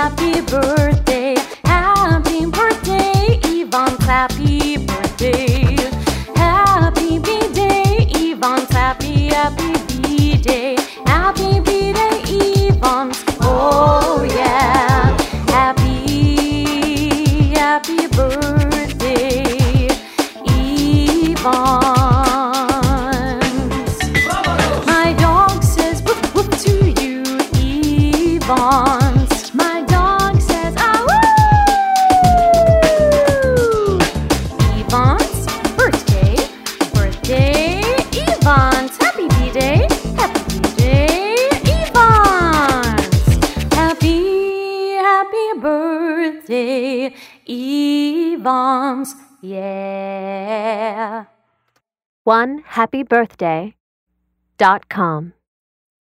happy birthday, happy birthday, Evans, happy birthday. Happy B-Day, Evans, happy B-Day. Happy B-Day, Evans, oh yeah. Happy birthday, Evans. My dog says woof woof to you, Evans. My dog says ah woo. Evans, birthday, Evans. Happy B-Day, Evans. Happy birthday, Evans, yeah. OneHappyBirthday.com